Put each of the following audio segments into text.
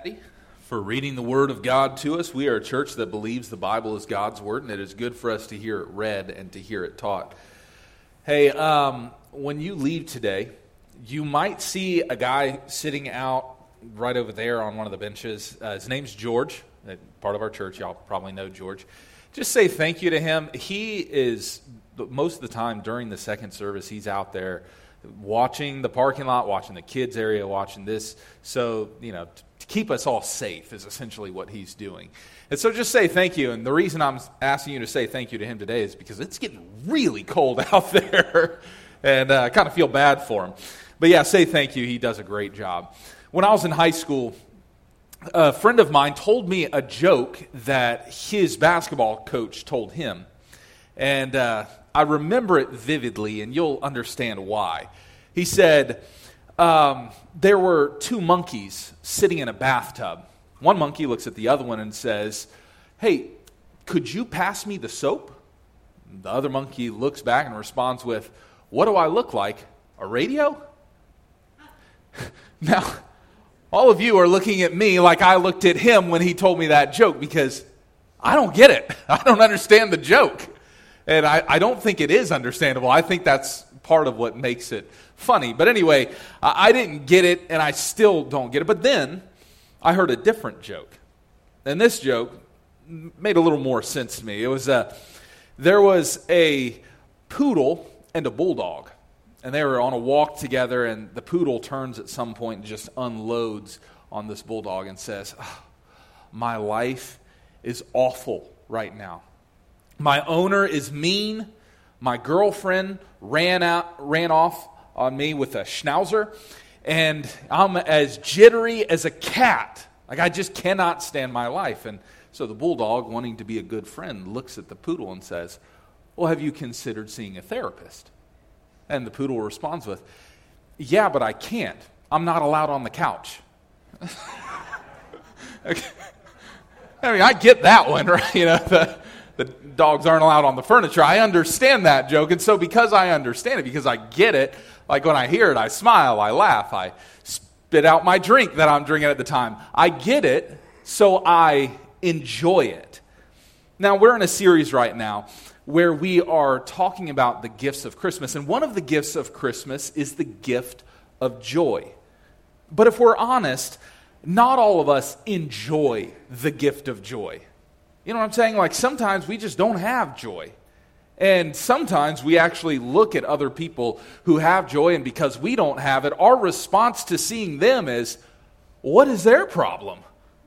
For reading the Word of God to us. We are a church that believes the Bible is God's Word, and it is good for us to hear it read and to hear it taught. Hey, when you leave today, you might see a guy sitting out right over there on one of the benches. His name's George, part of our church. Y'all probably know George. Just say thank you to him. He is, most of the time during the second service, he's out there watching the parking lot, watching the kids area, watching this. So, to keep us all safe is essentially what he's doing. And so just say thank you. And the reason I'm asking you to say thank you to him today is because it's getting really cold out there. And I kind of feel bad for him. But yeah, say thank you. He does a great job. When I was in high school, a friend of mine told me a joke that his basketball coach told him. And I remember it vividly, and you'll understand why. He said, there were two monkeys sitting in a bathtub. One monkey looks at the other one and says, "Hey, could you pass me the soap?" The other monkey looks back and responds with, "What do I look like? A radio?" Now, all of you are looking at me like I looked at him when he told me that joke, because I don't get it. I don't understand the joke. And I don't think it is understandable. I think that's part of what makes it funny. But anyway, I didn't get it, and I still don't get it. But then I heard a different joke. And this joke made a little more sense to me. It was there was a poodle and a bulldog. And they were on a walk together, and the poodle turns at some point and just unloads on this bulldog and says, "My life is awful right now. My owner is mean. My girlfriend ran off on me with a schnauzer, and I'm as jittery as a cat. Like, I just cannot stand my life." And so the bulldog, wanting to be a good friend, looks at the poodle and says, "Well, have you considered seeing a therapist?" And the poodle responds with, "Yeah, but I can't. I'm not allowed on the couch." Okay. I mean, I get that one, right? The dogs aren't allowed on the furniture. I understand that joke. And so because I understand it, because I get it, like when I hear it, I smile, I laugh, I spit out my drink that I'm drinking at the time. I get it, so I enjoy it. Now, we're in a series right now where we are talking about the gifts of Christmas. And one of the gifts of Christmas is the gift of joy. But if we're honest, not all of us enjoy the gift of joy. You know what I'm saying? Like, sometimes we just don't have joy. And sometimes we actually look at other people who have joy, and because we don't have it, our response to seeing them is, what is their problem?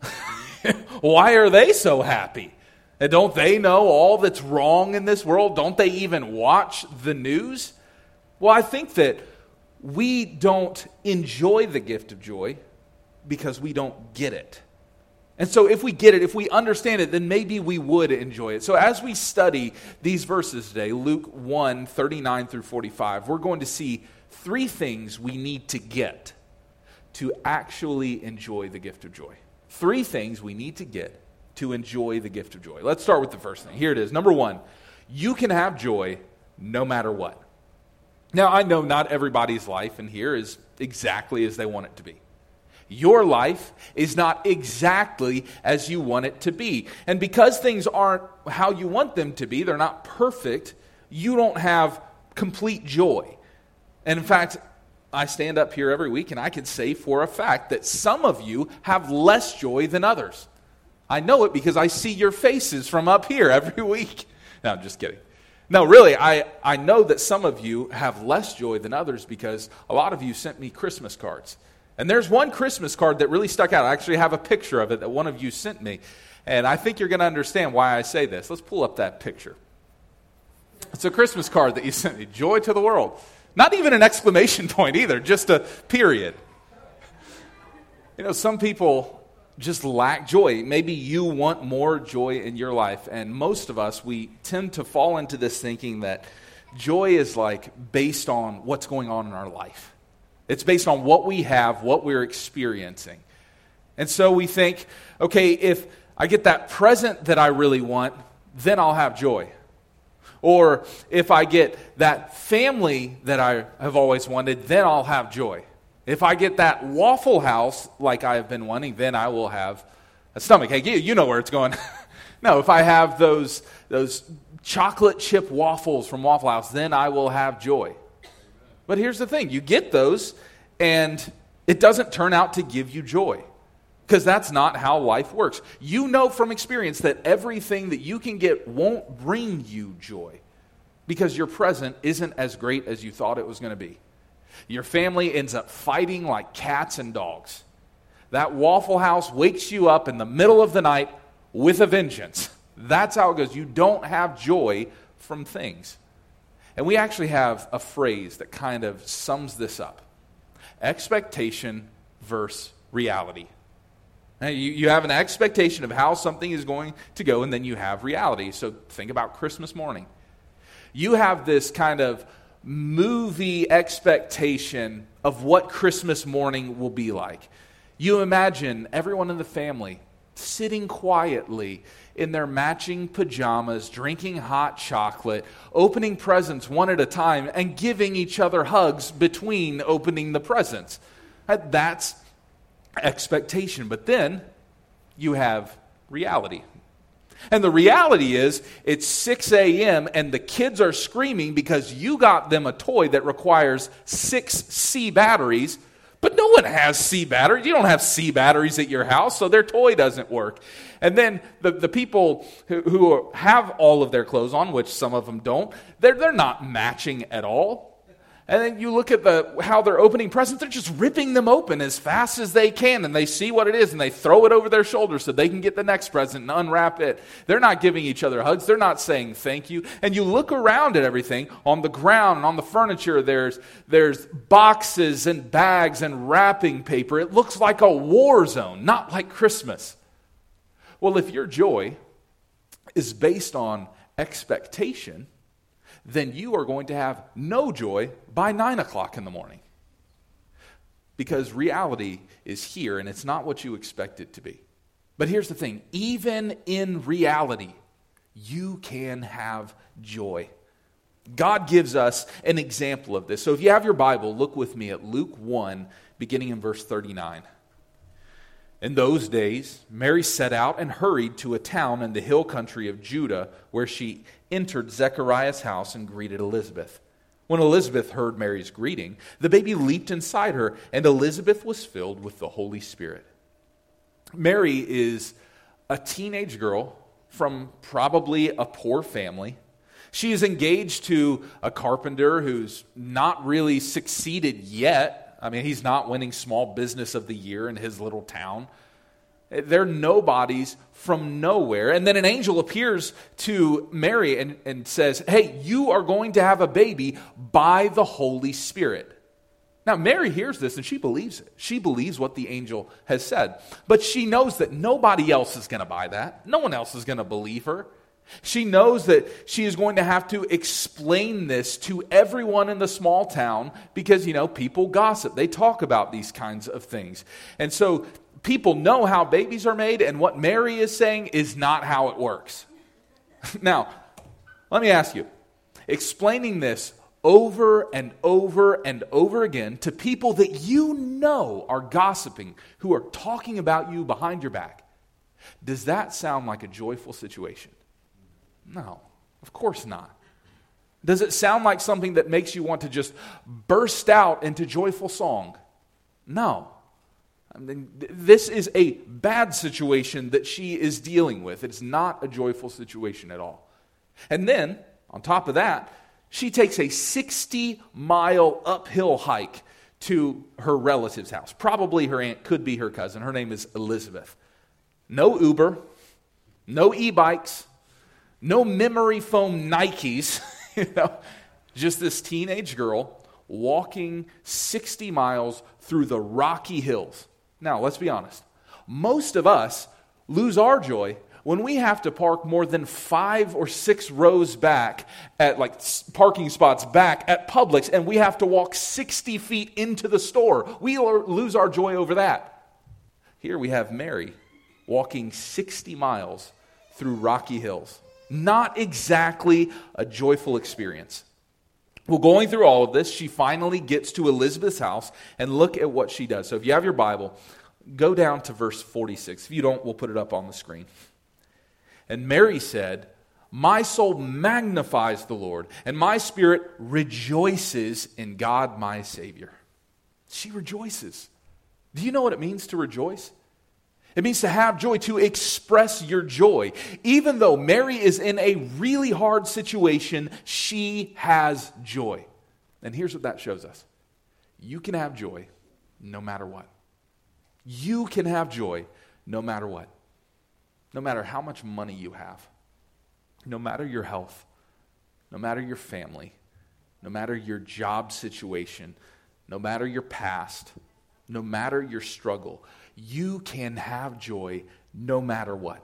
Why are they so happy? And don't they know all that's wrong in this world? Don't they even watch the news? Well, I think that we don't enjoy the gift of joy because we don't get it. And so if we get it, if we understand it, then maybe we would enjoy it. So as we study these verses today, Luke 1, 39 through 45, we're going to see three things we need to get to actually enjoy the gift of joy. Three things we need to get to enjoy the gift of joy. Let's start with the first thing. Here it is. Number one, you can have joy no matter what. Now, I know not everybody's life in here is exactly as they want it to be. Your life is not exactly as you want it to be. And because things aren't how you want them to be, they're not perfect, you don't have complete joy. And in fact, I stand up here every week and I can say for a fact that some of you have less joy than others. I know it because I see your faces from up here every week. No, I'm just kidding. No, really, I know that some of you have less joy than others because a lot of you sent me Christmas cards. And there's one Christmas card that really stuck out. I actually have a picture of it that one of you sent me. And I think you're going to understand why I say this. Let's pull up that picture. It's a Christmas card that you sent me. Joy to the world. Not even an exclamation point either, just a period. Some people just lack joy. Maybe you want more joy in your life. And most of us, we tend to fall into this thinking that joy is like based on what's going on in our life. It's based on what we have, what we're experiencing. And so we think, okay, if I get that present that I really want, then I'll have joy. Or if I get that family that I have always wanted, then I'll have joy. If I get that Waffle House like I have been wanting, then I will have a stomach ache. You know where it's going. No, if I have those chocolate chip waffles from Waffle House, then I will have joy. But here's the thing. You get those, and it doesn't turn out to give you joy. Because that's not how life works. You know from experience that everything that you can get won't bring you joy. Because your present isn't as great as you thought it was going to be. Your family ends up fighting like cats and dogs. That Waffle House wakes you up in the middle of the night with a vengeance. That's how it goes. You don't have joy from things. And we actually have a phrase that kind of sums this up. Expectation versus reality. Now, you have an expectation of how something is going to go, and then you have reality. So think about Christmas morning. You have this kind of movie expectation of what Christmas morning will be like. You imagine everyone in the family sitting quietly in their matching pajamas, drinking hot chocolate, opening presents one at a time, and giving each other hugs between opening the presents. That's expectation. But then you have reality. And the reality is, it's 6 a.m. and the kids are screaming because you got them a toy that requires 6 C batteries, but no one has C batteries. You don't have C batteries at your house, so their toy doesn't work. And then the people who have all of their clothes on, which some of them don't, they're not matching at all. And then you look at how they're opening presents, they're just ripping them open as fast as they can, and they see what it is, and they throw it over their shoulder so they can get the next present and unwrap it. They're not giving each other hugs. They're not saying thank you. And you look around at everything. On the ground and on the furniture, there's boxes and bags and wrapping paper. It looks like a war zone, not like Christmas. Well, if your joy is based on expectation, then you are going to have no joy by 9 o'clock in the morning. Because reality is here, and it's not what you expect it to be. But here's the thing. Even in reality, you can have joy. God gives us an example of this. So if you have your Bible, look with me at Luke 1, beginning in verse 39. In those days, Mary set out and hurried to a town in the hill country of Judah, where she entered Zechariah's house and greeted Elizabeth. When Elizabeth heard Mary's greeting, the baby leaped inside her, and Elizabeth was filled with the Holy Spirit. Mary is a teenage girl from probably a poor family. She is engaged to a carpenter who's not really succeeded yet. I mean, he's not winning Small Business of the Year in his little town. They're nobodies from nowhere. And then an angel appears to Mary and says, hey, you are going to have a baby by the Holy Spirit. Now, Mary hears this and she believes it. She believes what the angel has said. But she knows that nobody else is going to buy that. No one else is going to believe her. She knows that she is going to have to explain this to everyone in the small town because, people gossip. They talk about these kinds of things. And so people know how babies are made, and what Mary is saying is not how it works. Now, let me ask you, explaining this over and over and over again to people that you know are gossiping, who are talking about you behind your back, does that sound like a joyful situation? No, of course not. Does it sound like something that makes you want to just burst out into joyful song? No. I mean, this is a bad situation that she is dealing with. It's not a joyful situation at all. And then, on top of that, she takes a 60-mile uphill hike to her relative's house. Probably her aunt, could be her cousin. Her name is Elizabeth. No Uber, no e-bikes, no memory foam Nikes, just this teenage girl walking 60 miles through the rocky hills. Now, let's be honest. Most of us lose our joy when we have to park more than 5 or 6 rows back at parking spots back at Publix, and we have to walk 60 feet into the store. We lose our joy over that. Here we have Mary walking 60 miles through rocky hills. Not exactly a joyful experience. Well, going through all of this, she finally gets to Elizabeth's house, and look at what she does. So if you have your Bible, go down to verse 46. If you don't, we'll put it up on the screen. And Mary said, "My soul magnifies the Lord, and my spirit rejoices in God my Savior." She rejoices. Do you know what it means to rejoice? It means to have joy, to express your joy. Even though Mary is in a really hard situation, she has joy. And here's what that shows us. You can have joy no matter what. You can have joy no matter what. No matter how much money you have. No matter your health. No matter your family. No matter your job situation. No matter your past. No matter your struggle. You can have joy no matter what.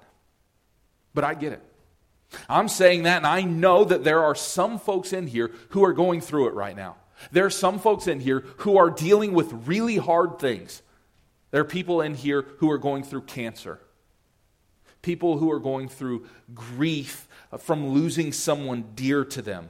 But I get it. I'm saying that, and I know that there are some folks in here who are going through it right now. There are some folks in here who are dealing with really hard things. There are people in here who are going through cancer. People who are going through grief from losing someone dear to them.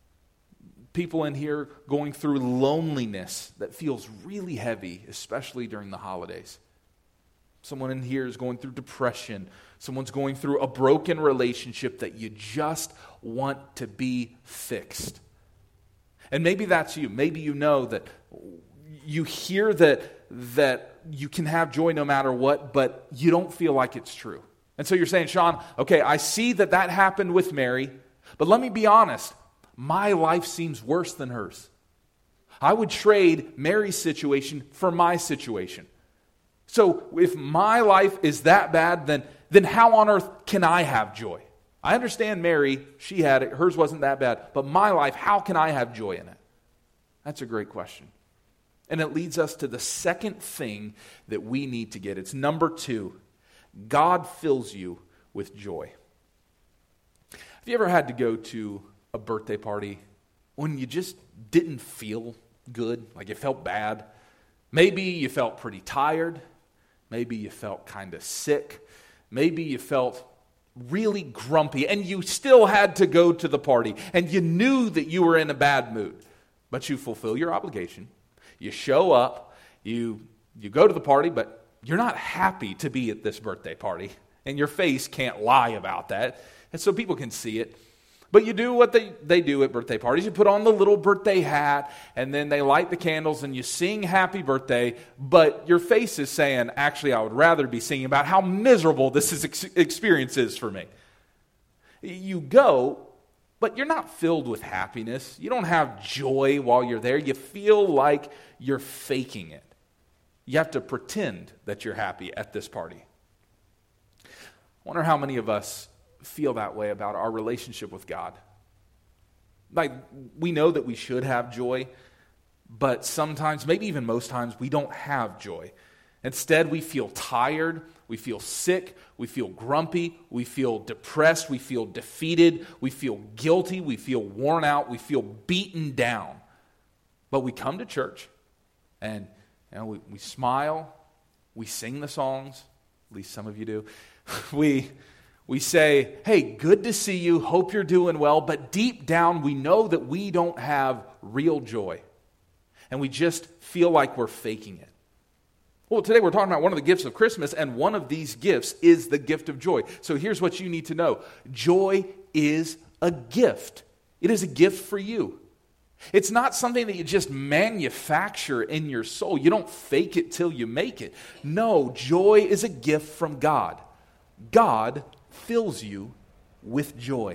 People in here going through loneliness that feels really heavy, especially during the holidays. Someone in here is going through depression. Someone's going through a broken relationship that you just want to be fixed. And maybe that's you. Maybe you know that you hear that you can have joy no matter what, but you don't feel like it's true. And so you're saying, Sean, okay, I see that happened with Mary, but let me be honest. My life seems worse than hers. I would trade Mary's situation for my situation. So if my life is that bad, then how on earth can I have joy? I understand Mary, she had it, hers wasn't that bad, but my life, how can I have joy in it? That's a great question. And it leads us to the second thing that we need to get. It's number 2. God fills you with joy. Have you ever had to go to a birthday party when you just didn't feel good, like you felt bad? Maybe you felt pretty tired. Maybe you felt kind of sick. Maybe you felt really grumpy, and you still had to go to the party, and you knew that you were in a bad mood, but you fulfill your obligation. You show up, you go to the party, but you're not happy to be at this birthday party, and your face can't lie about that, and so people can see it. But you do what they do at birthday parties. You put on the little birthday hat, and then they light the candles, and you sing happy birthday, but your face is saying, actually, I would rather be singing about how miserable this experience is for me. You go, but you're not filled with happiness. You don't have joy while you're there. You feel like you're faking it. You have to pretend that you're happy at this party. I wonder how many of us feel that way about our relationship with God. Like, we know that we should have joy, but sometimes, maybe even most times, we don't have joy. Instead, we feel tired, we feel sick, we feel grumpy, we feel depressed, we feel defeated, we feel guilty, we feel worn out, we feel beaten down. But we come to church, and we smile, we sing the songs, at least some of you do. We say, hey, good to see you, hope you're doing well, but deep down we know that we don't have real joy. And we just feel like we're faking it. Well, today we're talking about one of the gifts of Christmas, and one of these gifts is the gift of joy. So here's what you need to know. Joy is a gift. It is a gift for you. It's not something that you just manufacture in your soul. You don't fake it till you make it. No, joy is a gift from God. God fills you with joy.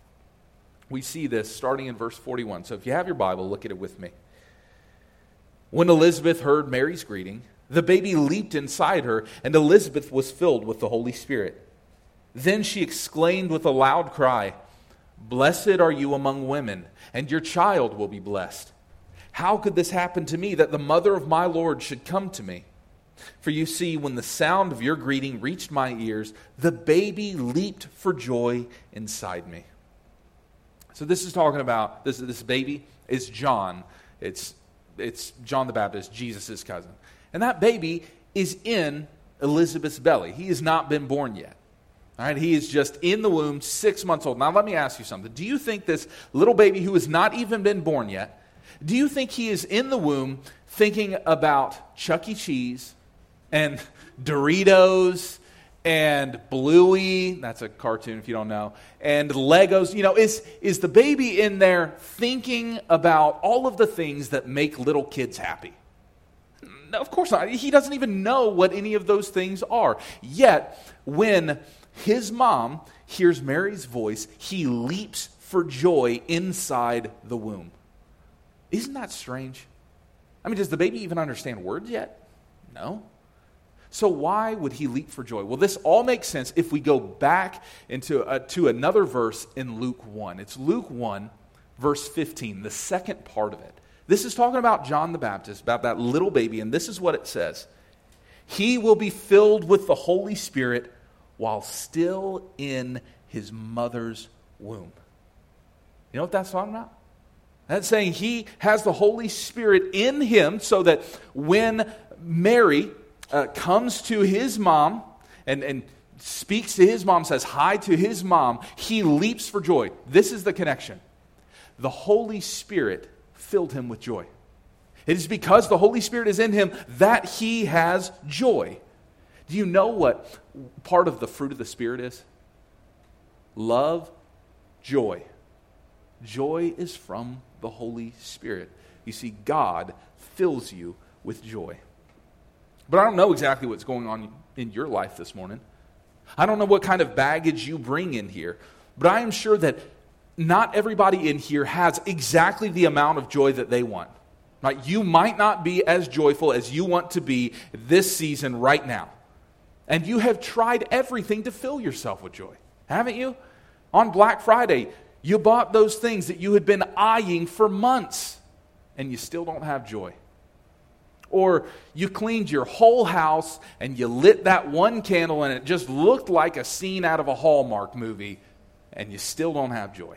We see this starting in verse 41. So if you have your Bible, look at it with me. When Elizabeth heard Mary's greeting, the baby leaped inside her, and Elizabeth was filled with the Holy Spirit. Then she exclaimed with a loud cry, "Blessed are you among women, and your child will be blessed. How could this happen to me, that the mother of my Lord should come to me? For you see, when the sound of your greeting reached my ears, the baby leaped for joy inside me." So this is talking about, this baby is John. It's John the Baptist, Jesus' cousin. And that baby is in Elizabeth's belly. He has not been born yet. All right, he is just in the womb, 6 months old. Now let me ask you something. Do you think this little baby who has not even been born yet, do you think he is in the womb thinking about Chuck E. Cheese and Doritos and Bluey, that's a cartoon if you don't know, and Legos? You know, is the baby in there thinking about all of the things that make little kids happy? No, of course not. He doesn't even know what any of those things are. Yet, when his mom hears Mary's voice, he leaps for joy inside the womb. Isn't that strange? I mean, does the baby even understand words yet? No. So why would he leap for joy? Well, this all makes sense if we go back into to another verse in Luke 1. It's Luke 1, verse 15, the second part of it. This is talking about John the Baptist, about that little baby, and this is what it says. He will be filled with the Holy Spirit while still in his mother's womb. You know what that's talking about? That's saying he has the Holy Spirit in him so that when Mary comes to his mom and speaks to his mom, says hi to his mom, he leaps for joy. This is the connection. The Holy Spirit filled him with joy. It is because the Holy Spirit is in him that he has joy. Do you know what part of the fruit of the Spirit is? Love, joy. Joy is from the Holy Spirit. You see, God fills you with joy. But I don't know exactly what's going on in your life this morning. I don't know what kind of baggage you bring in here. But I am sure that not everybody in here has exactly the amount of joy that they want. Right? You might not be as joyful as you want to be this season right now. And you have tried everything to fill yourself with joy, haven't you? On Black Friday, you bought those things that you had been eyeing for months, and you still don't have joy. Or you cleaned your whole house, and you lit that one candle, and it just looked like a scene out of a Hallmark movie, and you still don't have joy.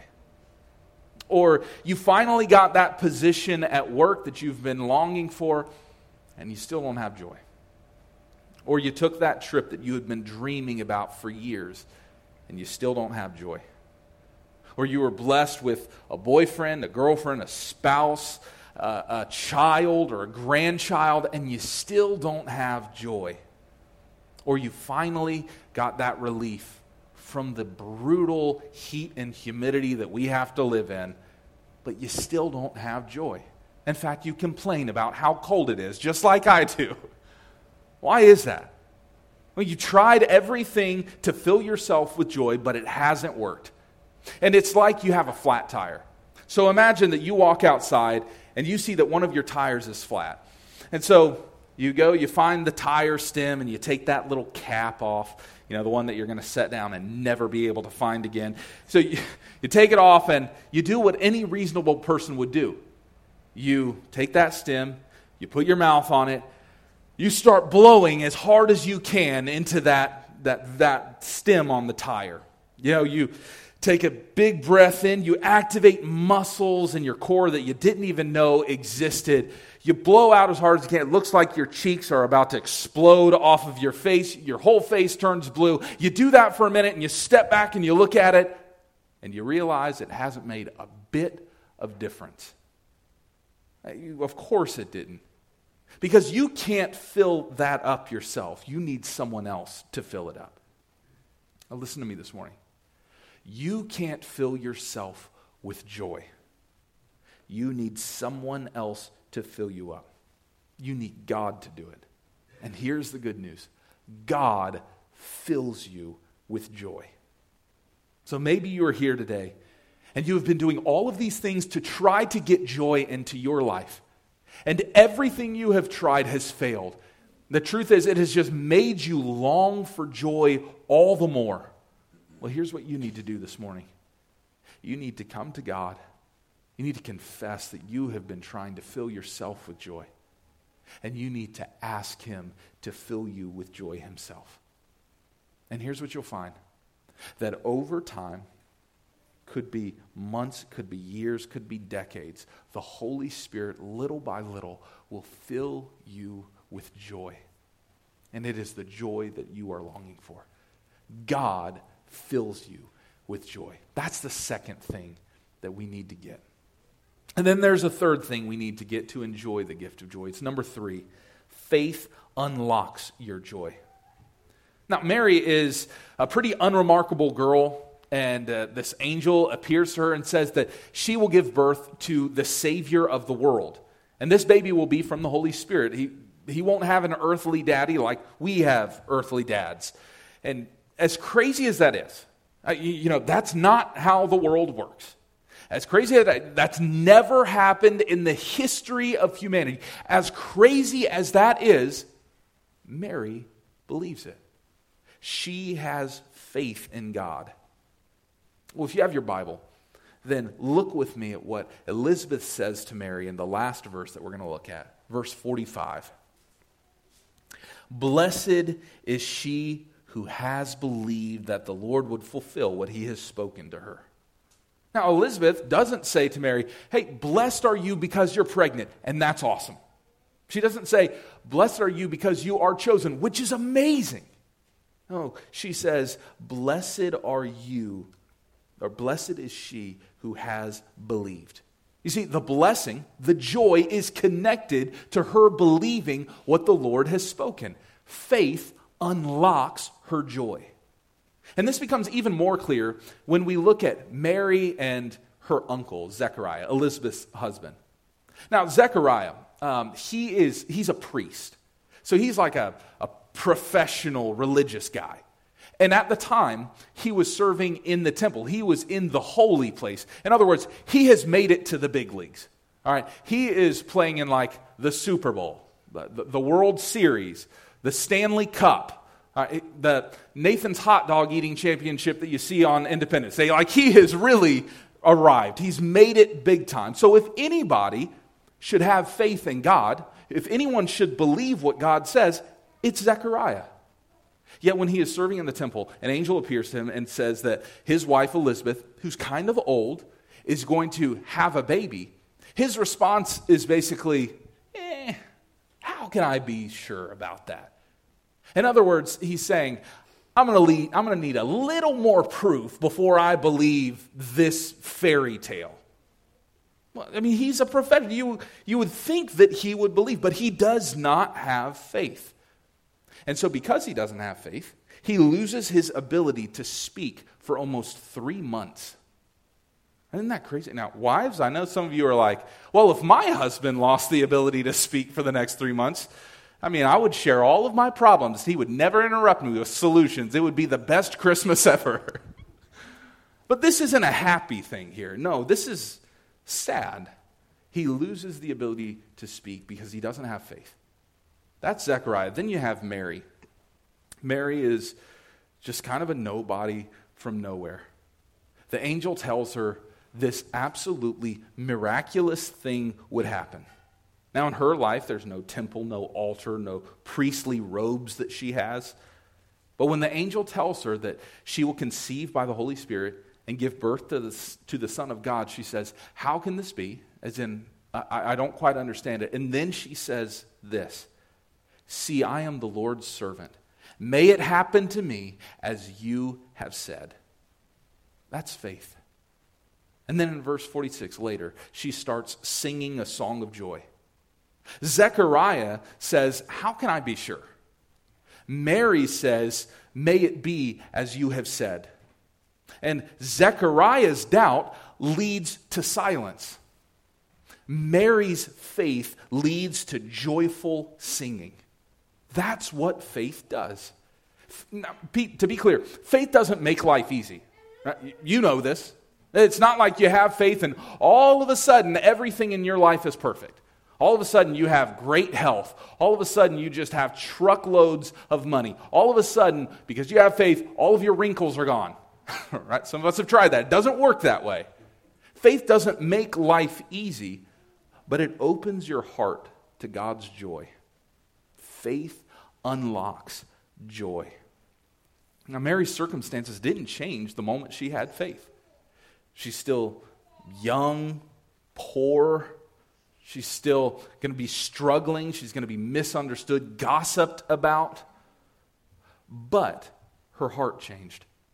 Or you finally got that position at work that you've been longing for, and you still don't have joy. Or you took that trip that you had been dreaming about for years, and you still don't have joy. Or you were blessed with a boyfriend, a girlfriend, a spouse, a child, or a grandchild, and you still don't have joy. Or you finally got that relief from the brutal heat and humidity that we have to live in, but you still don't have joy. In fact, you complain about how cold it is, just like I do. Why is that? Well, you tried everything to fill yourself with joy, but it hasn't worked. And it's like you have a flat tire. So imagine that you walk outside and you see that one of your tires is flat. And so you go, you find the tire stem, and you take that little cap off, you know, the one that you're going to set down and never be able to find again. So you take it off, and you do what any reasonable person would do. You take that stem, you put your mouth on it, you start blowing as hard as you can into that stem on the tire. You know, you take a big breath in, you activate muscles in your core that you didn't even know existed. You blow out as hard as you can. It looks like your cheeks are about to explode off of your face. Your whole face turns blue. You do that for a minute, and you step back and you look at it, and you realize it hasn't made a bit of difference. Of course it didn't. Because you can't fill that up yourself. You need someone else to fill it up. Now listen to me this morning. You can't fill yourself with joy. You need someone else to fill you up. You need God to do it. And here's the good news. God fills you with joy. So maybe you are here today and you have been doing all of these things to try to get joy into your life. And everything you have tried has failed. The truth is, it has just made you long for joy all the more. Well, here's what you need to do this morning. You need to come to God. You need to confess that you have been trying to fill yourself with joy. And you need to ask Him to fill you with joy Himself. And here's what you'll find. That over time, could be months, could be years, could be decades, the Holy Spirit, little by little, will fill you with joy. And it is the joy that you are longing for. God fills you with joy. That's the second thing that we need to get. And then there's a third thing we need to get to enjoy the gift of joy. It's number 3. Faith unlocks your joy. Now, Mary is a pretty unremarkable girl, and this angel appears to her and says that she will give birth to the Savior of the world. And this baby will be from the Holy Spirit. He won't have an earthly daddy like we have earthly dads. And as crazy as that is, that's not how the world works. As crazy as that's never happened in the history of humanity. As crazy as that is, Mary believes it. She has faith in God. Well, if you have your Bible, then look with me at what Elizabeth says to Mary in the last verse that we're going to look at. Verse 45. Blessed is she who has believed that the Lord would fulfill what he has spoken to her. Now, Elizabeth doesn't say to Mary, hey, blessed are you because you're pregnant, and that's awesome. She doesn't say, blessed are you because you are chosen, which is amazing. No, she says, blessed are you, or blessed is she who has believed. You see, the blessing, the joy is connected to her believing what the Lord has spoken. Faith unlocks her joy. And this becomes even more clear when we look at Mary and her uncle, Zechariah, Elizabeth's husband. Now, Zechariah, he's a priest. So he's like a professional religious guy. And at the time, he was serving in the temple. He was in the holy place. In other words, he has made it to the big leagues. All right, he is playing in like the Super Bowl, the World Series, the Stanley Cup, the Nathan's Hot Dog Eating Championship that you see on Independence Day. Like, he has really arrived. He's made it big time. So if anybody should have faith in God, if anyone should believe what God says, it's Zechariah. Yet when he is serving in the temple, an angel appears to him and says that his wife Elizabeth, who's kind of old, is going to have a baby. His response is basically, how can I be sure about that? In other words, he's saying, I'm going to need a little more proof before I believe this fairy tale. Well, I mean, he's a prophet. You would think that he would believe, but he does not have faith. And so because he doesn't have faith, he loses his ability to speak for almost 3 months. Isn't that crazy? Now, wives, I know some of you are like, well, if my husband lost the ability to speak for the next 3 months, I would share all of my problems. He would never interrupt me with solutions. It would be the best Christmas ever. But this isn't a happy thing here. No, this is sad. He loses the ability to speak because he doesn't have faith. That's Zechariah. Then you have Mary. Mary is just kind of a nobody from nowhere. The angel tells her this absolutely miraculous thing would happen. Now, in her life, there's no temple, no altar, no priestly robes that she has. But when the angel tells her that she will conceive by the Holy Spirit and give birth to the Son of God, she says, how can this be? As in, I don't quite understand it. And then she says this, see, I am the Lord's servant. May it happen to me as you have said. That's faith. And then in verse 46 later, she starts singing a song of joy. Zechariah says, how can I be sure? Mary says, may it be as you have said. And Zechariah's doubt leads to silence. Mary's faith leads to joyful singing. That's what faith does. Now, Pete, to be clear, faith doesn't make life easy. Right? You know this. It's not like you have faith and all of a sudden everything in your life is perfect. All of a sudden you have great health. All of a sudden you just have truckloads of money. All of a sudden, because you have faith, all of your wrinkles are gone. Right? Some of us have tried that. It doesn't work that way. Faith doesn't make life easy, but it opens your heart to God's joy. Faith unlocks joy. Now, Mary's circumstances didn't change the moment she had faith. She's still young, poor. She's still going to be struggling. She's going to be misunderstood, gossiped about. But her heart changed.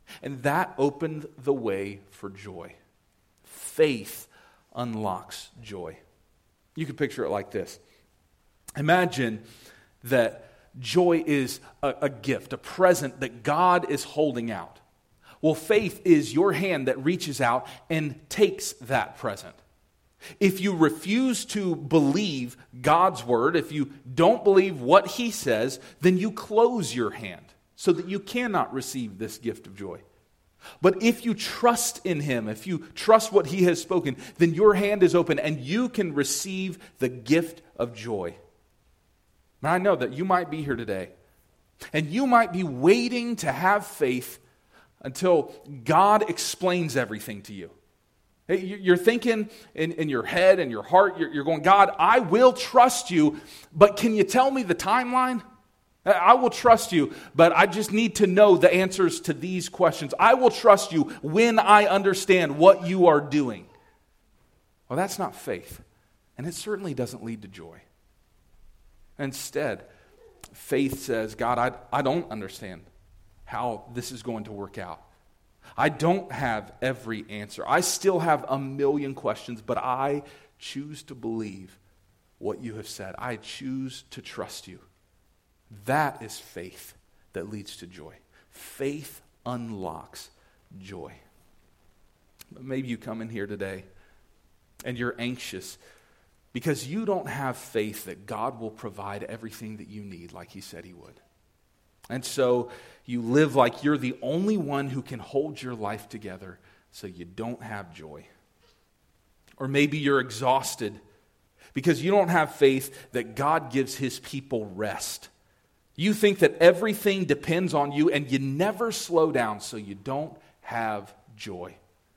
And that opened the way for joy. Faith unlocks joy. You can picture it like this. Imagine that joy is a gift, a present that God is holding out. Well, faith is your hand that reaches out and takes that present. If you refuse to believe God's word, if you don't believe what He says, then you close your hand so that you cannot receive this gift of joy. But if you trust in Him, if you trust what He has spoken, then your hand is open and you can receive the gift of joy. Now, I know that you might be here today and you might be waiting to have faith until God explains everything to you. You're thinking in your head and your heart, you're going, God, I will trust you, but can you tell me the timeline? I will trust you, but I just need to know the answers to these questions. I will trust you when I understand what you are doing. Well, that's not faith, and it certainly doesn't lead to joy. Instead, faith says, God, I don't understand how this is going to work out. I don't have every answer. I still have a million questions, but I choose to believe what you have said. I choose to trust you. That is faith that leads to joy. Faith unlocks joy. But maybe you come in here today and you're anxious because you don't have faith that God will provide everything that you need like He said He would. And so you live like you're the only one who can hold your life together, so you don't have joy. Or maybe you're exhausted because you don't have faith that God gives His people rest. You think that everything depends on you and you never slow down, so you don't have joy.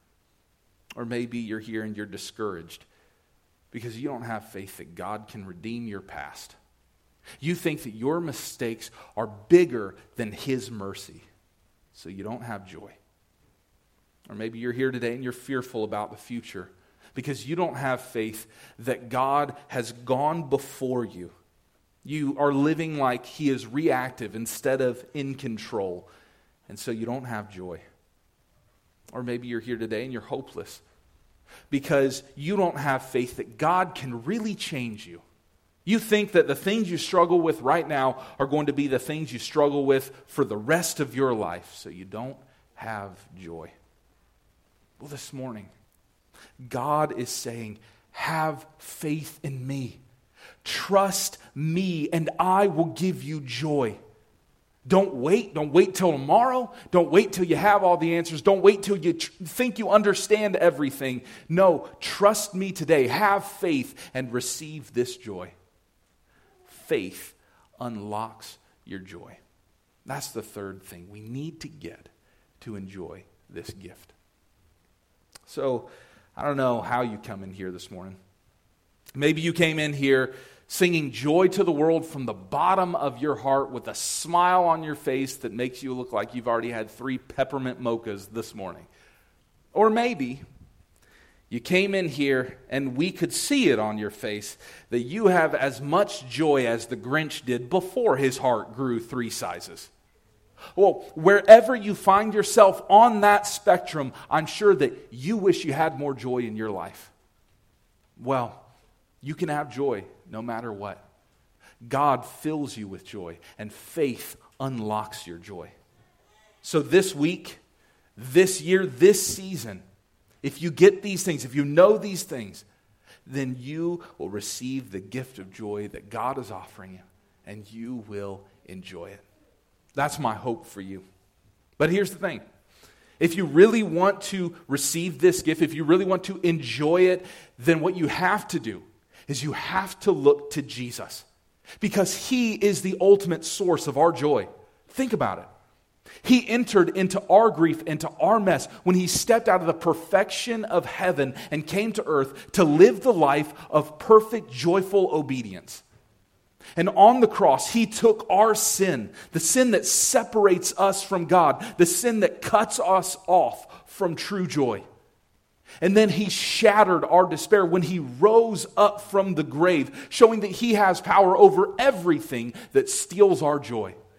Or maybe you're here and you're discouraged because you don't have faith that God can redeem your past. You think that your mistakes are bigger than His mercy, so you don't have joy. Or maybe you're here today and you're fearful about the future because you don't have faith that God has gone before you. You are living like He is reactive instead of in control, and so you don't have joy. Or maybe you're here today and you're hopeless because you don't have faith that God can really change you. You think that the things you struggle with right now are going to be the things you struggle with for the rest of your life, so you don't have joy. Well, this morning, God is saying, have faith in me. Trust me, and I will give you joy. Don't wait. Don't wait till tomorrow. Don't wait till you have all the answers. Don't wait till you think you understand everything. No, trust me today. Have faith and receive this joy. Faith unlocks your joy. That's the third thing we need to get to enjoy this gift. So, I don't know how you come in here this morning. Maybe you came in here singing joy to the world from the bottom of your heart with a smile on your face that makes you look like you've already had 3 peppermint mochas this morning. Or maybe you came in here and we could see it on your face that you have as much joy as the Grinch did before his heart grew 3 sizes. Well, wherever you find yourself on that spectrum, I'm sure that you wish you had more joy in your life. Well, you can have joy no matter what. God fills you with joy, and faith unlocks your joy. So this week, this year, this season, if you get these things, if you know these things, then you will receive the gift of joy that God is offering you, and you will enjoy it. That's my hope for you. But here's the thing. If you really want to receive this gift, if you really want to enjoy it, then what you have to do is you have to look to Jesus, because He is the ultimate source of our joy. Think about it. He entered into our grief, into our mess, when He stepped out of the perfection of heaven and came to earth to live the life of perfect, joyful obedience. And on the cross, He took our sin, the sin that separates us from God, the sin that cuts us off from true joy. And then He shattered our despair when He rose up from the grave, showing that He has power over everything that steals our joy.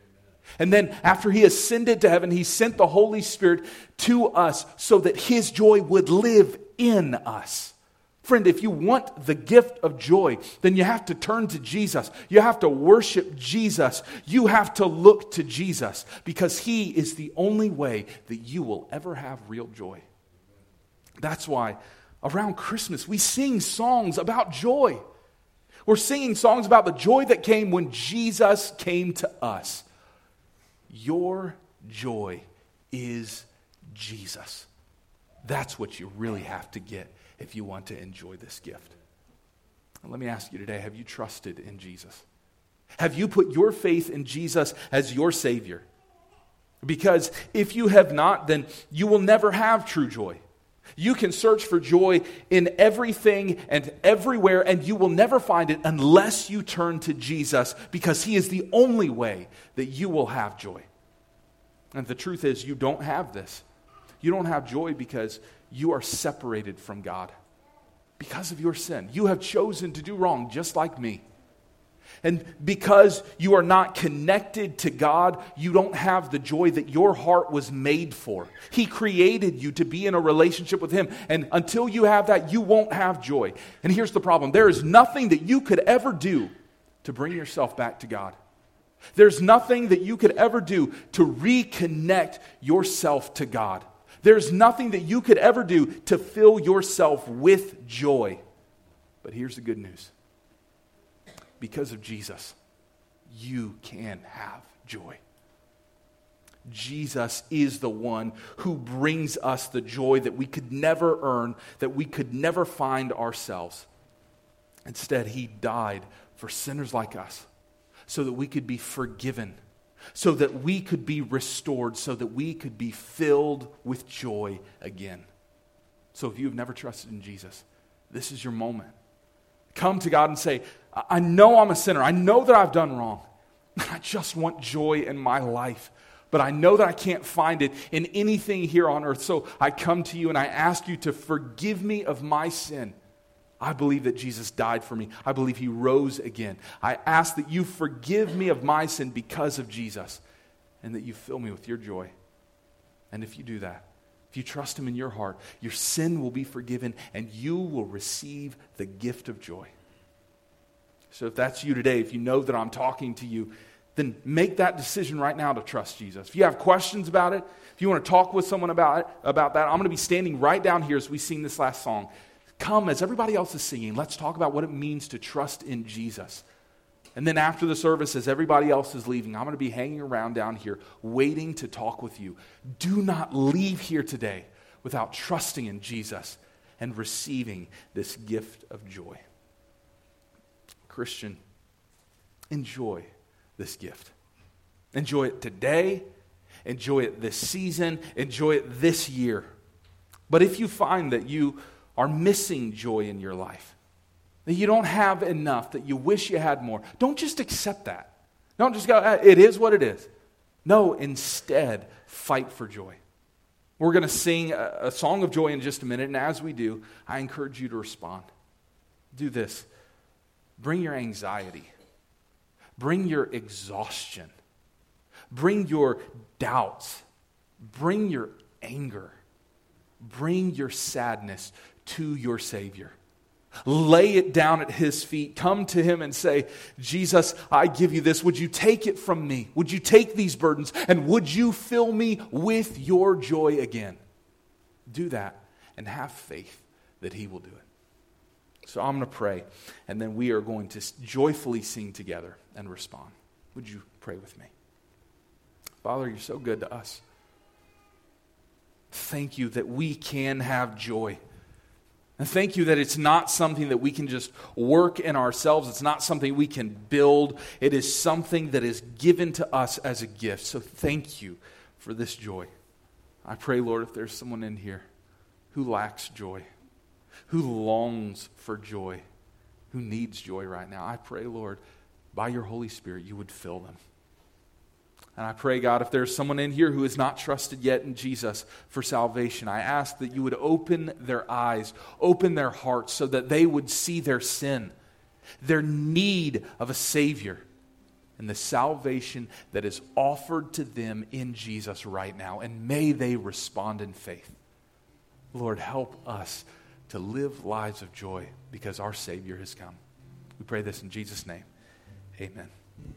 And then after he ascended to heaven, he sent the Holy Spirit to us so that his joy would live in us. Friend, if you want the gift of joy, then you have to turn to Jesus. You have to worship Jesus. You have to look to Jesus because he is the only way that you will ever have real joy. That's why around Christmas we sing songs about joy. We're singing songs about the joy that came when Jesus came to us. Your joy is Jesus. That's what you really have to get if you want to enjoy this gift. And let me ask you today, have you trusted in Jesus? Have you put your faith in Jesus as your Savior? Because if you have not, then you will never have true joy. You can search for joy in everything and everywhere, and you will never find it unless you turn to Jesus, because he is the only way that you will have joy. And the truth is, you don't have this. You don't have joy because you are separated from God. Because of your sin. You have chosen to do wrong, just like me. And because you are not connected to God, you don't have the joy that your heart was made for. He created you to be in a relationship with him. And until you have that, you won't have joy. And here's the problem. There is nothing that you could ever do to bring yourself back to God. There's nothing that you could ever do to reconnect yourself to God. There's nothing that you could ever do to fill yourself with joy. But here's the good news. Because of Jesus, you can have joy. Jesus is the one who brings us the joy that we could never earn, that we could never find ourselves. Instead, he died for sinners like us so that we could be forgiven, so that we could be restored, so that we could be filled with joy again. So if you've never trusted in Jesus, this is your moment. Come to God and say, I know I'm a sinner. I know that I've done wrong. I just want joy in my life. But I know that I can't find it in anything here on earth. So I come to you and I ask you to forgive me of my sin. I believe that Jesus died for me. I believe he rose again. I ask that you forgive me of my sin because of Jesus, and that you fill me with your joy. And if you do that, if you trust him in your heart, your sin will be forgiven and you will receive the gift of joy. So if that's you today, if you know that I'm talking to you, then make that decision right now to trust Jesus. If you have questions about it, if you want to talk with someone about that, I'm going to be standing right down here as we sing this last song. Come, as everybody else is singing, let's talk about what it means to trust in Jesus. And then after the service, as everybody else is leaving, I'm going to be hanging around down here waiting to talk with you. Do not leave here today without trusting in Jesus and receiving this gift of joy. Christian, enjoy this gift. Enjoy it today. Enjoy it this season. Enjoy it this year. But if you find that you are missing joy in your life, that you don't have enough, that you wish you had more, don't just accept that. Don't just go, it is what it is. No, instead, fight for joy. We're going to sing a song of joy in just a minute, and as we do, I encourage you to respond. Do this. Bring your anxiety. Bring your exhaustion. Bring your doubts. Bring your anger. Bring your sadness to your Savior. Lay it down at his feet. Come to him and say, Jesus, I give you this. Would you take it from me? Would you take these burdens? And would you fill me with your joy again? Do that and have faith that he will do it. So I'm going to pray, and then we are going to joyfully sing together and respond. Would you pray with me? Father, you're so good to us. Thank you that we can have joy. And thank you that it's not something that we can just work in ourselves. It's not something we can build. It is something that is given to us as a gift. So thank you for this joy. I pray, Lord, if there's someone in here who lacks joy, who longs for joy, who needs joy right now, I pray, Lord, by your Holy Spirit, you would fill them. And I pray, God, if there's someone in here who has not trusted yet in Jesus for salvation, I ask that you would open their eyes, open their hearts so that they would see their sin, their need of a Savior, and the salvation that is offered to them in Jesus right now. And may they respond in faith. Lord, help us to live lives of joy because our Savior has come. We pray this in Jesus' name. Amen.